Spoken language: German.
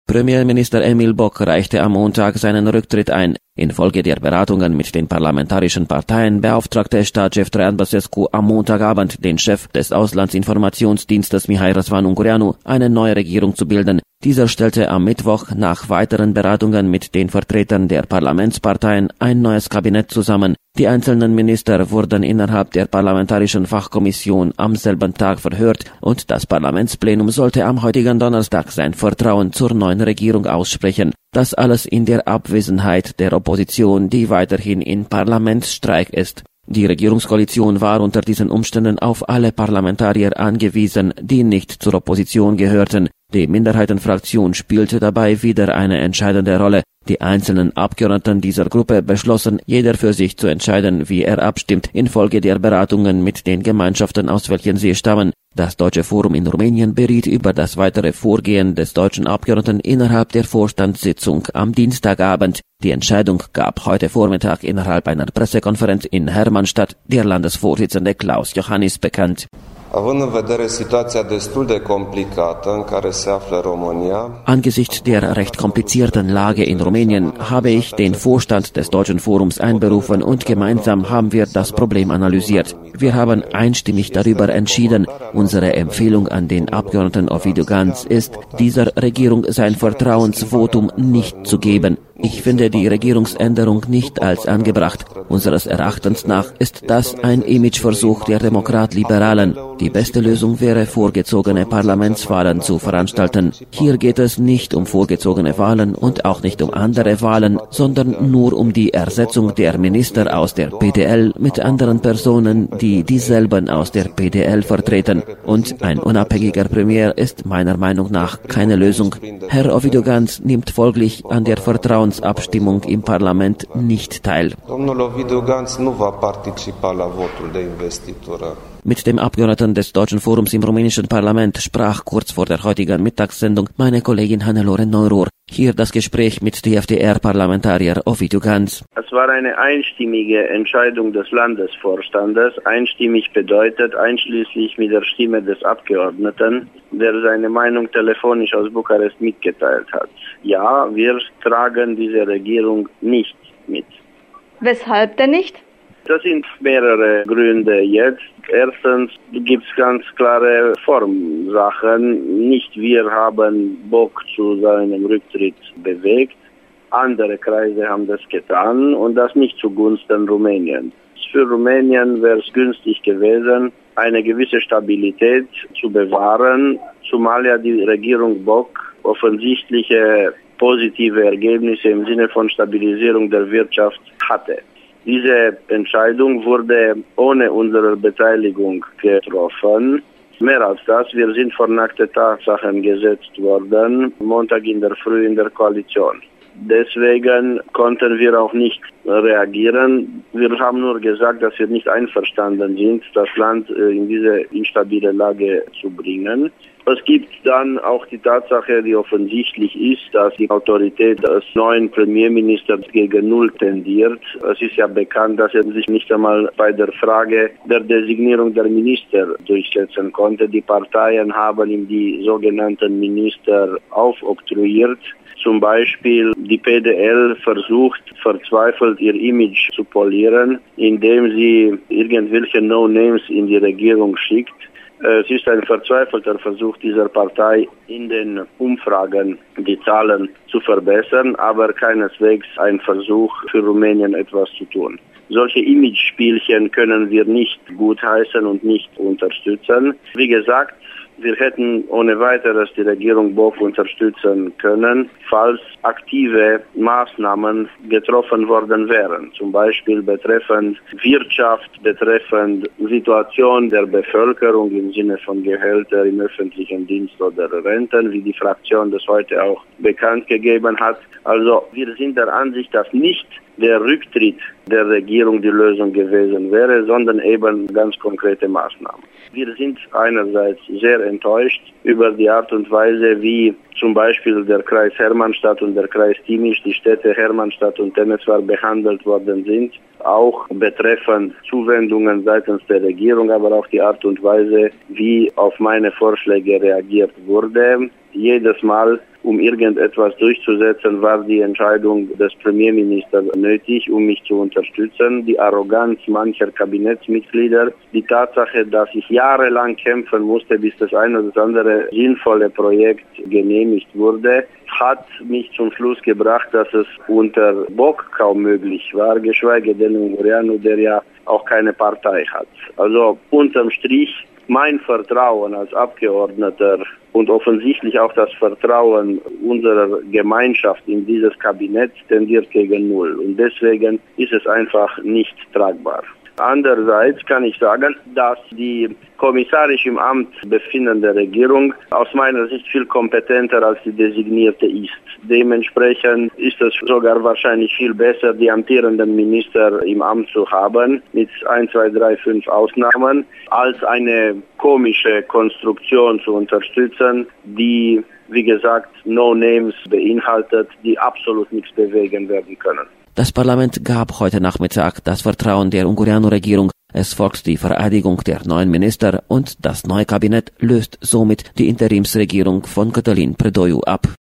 Premierminister Emil Boc reichte am Montag seinen Rücktritt ein. Infolge der Beratungen mit den parlamentarischen Parteien beauftragte Staatschef Traian Băsescu am Montagabend den Chef des Auslandsinformationsdienstes Mihai Răzvan Ungureanu, eine neue Regierung zu bilden. Dieser stellte am Mittwoch nach weiteren Beratungen mit den Vertretern der Parlamentsparteien ein neues Kabinett zusammen. Die einzelnen Minister wurden innerhalb der parlamentarischen Fachkommission am selben Tag verhört und das Parlamentsplenum sollte am heutigen Donnerstag sein Vertrauen zur neuen Regierung aussprechen. Das alles in der Abwesenheit der Opposition, die weiterhin in Parlamentsstreik ist. Die Regierungskoalition war unter diesen Umständen auf alle Parlamentarier angewiesen, die nicht zur Opposition gehörten. Die Minderheitenfraktion spielte dabei wieder eine entscheidende Rolle. Die einzelnen Abgeordneten dieser Gruppe beschlossen, jeder für sich zu entscheiden, wie er abstimmt, infolge der Beratungen mit den Gemeinschaften, aus welchen sie stammen. Das Deutsche Forum in Rumänien beriet über das weitere Vorgehen des deutschen Abgeordneten innerhalb der Vorstandssitzung am Dienstagabend. Die Entscheidung gab heute Vormittag innerhalb einer Pressekonferenz in Hermannstadt der Landesvorsitzende Klaus Iohannis bekannt. Angesichts der recht komplizierten Lage in Rumänien habe ich den Vorstand des Deutschen Forums einberufen und gemeinsam haben wir das Problem analysiert. Wir haben einstimmig darüber entschieden. Unsere Empfehlung an den Abgeordneten Ovidiu Ganz ist, dieser Regierung sein Vertrauensvotum nicht zu geben. Ich finde die Regierungsänderung nicht als angebracht. Unseres Erachtens nach ist das ein Imageversuch der Demokrat-Liberalen. Die beste Lösung wäre, vorgezogene Parlamentswahlen zu veranstalten. Hier geht es nicht um vorgezogene Wahlen und auch nicht um andere Wahlen, sondern nur um die Ersetzung der Minister aus der PDL mit anderen Personen, die dieselben aus der PDL vertreten. Und ein unabhängiger Premier ist meiner Meinung nach keine Lösung. Herr Ovidiu Ganz nimmt folglich an der Vertrauensabstimmung im Parlament nicht teil. Mit dem Abgeordneten des Deutschen Forums im rumänischen Parlament sprach kurz vor der heutigen Mittagssendung meine Kollegin Hannelore Neuruhr. Hier das Gespräch mit DFDR-Parlamentarier Ovidiu Ganz. Es war eine einstimmige Entscheidung des Landesvorstandes. Einstimmig bedeutet einschließlich mit der Stimme des Abgeordneten, der seine Meinung telefonisch aus Bukarest mitgeteilt hat. Ja, wir tragen diese Regierung nicht mit. Weshalb denn nicht? Das sind mehrere Gründe jetzt. Erstens gibt es ganz klare Formsachen. Nicht wir haben Boc zu seinem Rücktritt bewegt. Andere Kreise haben das getan und das nicht zugunsten Rumäniens. Für Rumänien wäre es günstig gewesen, eine gewisse Stabilität zu bewahren, zumal ja die Regierung Boc offensichtliche positive Ergebnisse im Sinne von Stabilisierung der Wirtschaft hatte. Diese Entscheidung wurde ohne unsere Beteiligung getroffen. Mehr als das, wir sind vor nackte Tatsachen gesetzt worden, Montag in der Früh in der Koalition. Deswegen konnten wir auch nicht reagieren. Wir haben nur gesagt, dass wir nicht einverstanden sind, das Land in diese instabile Lage zu bringen. Es gibt dann auch die Tatsache, die offensichtlich ist, dass die Autorität des neuen Premierministers gegen Null tendiert. Es ist ja bekannt, dass er sich nicht einmal bei der Frage der Designierung der Minister durchsetzen konnte. Die Parteien haben ihm die sogenannten Minister aufoktroyiert. Zum Beispiel die PDL versucht verzweifelt ihr Image zu polieren, indem sie irgendwelche No-Names in die Regierung schickt. Es ist ein verzweifelter Versuch dieser Partei, in den Umfragen die Zahlen zu verbessern, aber keineswegs ein Versuch für Rumänien etwas zu tun. Solche Image-Spielchen können wir nicht gutheißen und nicht unterstützen. Wie gesagt, wir hätten ohne weiteres die Regierung Boc unterstützen können, falls aktive Maßnahmen getroffen worden wären. Zum Beispiel betreffend Wirtschaft, betreffend Situation der Bevölkerung im Sinne von Gehälter im öffentlichen Dienst oder Renten, wie die Fraktion das heute auch bekannt gegeben hat. Also wir sind der Ansicht, dass nicht der Rücktritt der Regierung die Lösung gewesen wäre, sondern eben ganz konkrete Maßnahmen. Wir sind einerseits sehr enttäuscht über die Art und Weise, wie zum Beispiel der Kreis Hermannstadt und der Kreis Timiș, die Städte Hermannstadt und Temeswar behandelt worden sind, auch betreffend Zuwendungen seitens der Regierung, aber auch die Art und Weise, wie auf meine Vorschläge reagiert wurde. Jedes Mal um irgendetwas durchzusetzen, war die Entscheidung des Premierministers nötig, um mich zu unterstützen. Die Arroganz mancher Kabinettsmitglieder, die Tatsache, dass ich jahrelang kämpfen musste, bis das ein oder das andere sinnvolle Projekt genehmigt wurde, hat mich zum Schluss gebracht, dass es unter Bok kaum möglich war, geschweige denn Ungureanu, der ja auch keine Partei hat. Also unterm Strich mein Vertrauen als Abgeordneter und offensichtlich auch das Vertrauen unserer Gemeinschaft in dieses Kabinett tendiert gegen Null. Und deswegen ist es einfach nicht tragbar. Andererseits kann ich sagen, dass die kommissarisch im Amt befindende Regierung aus meiner Sicht viel kompetenter als die designierte ist. Dementsprechend ist es sogar wahrscheinlich viel besser, die amtierenden Minister im Amt zu haben, mit 1, 2, 3, 5 Ausnahmen, als eine komische Konstruktion zu unterstützen, die, wie gesagt, No Names beinhaltet, die absolut nichts bewegen werden können. Das Parlament gab heute Nachmittag das Vertrauen der Ungureanu-Regierung. Es folgt die Vereidigung der neuen Minister und das neue Kabinett löst somit die Interimsregierung von Cătălin Predoiu ab.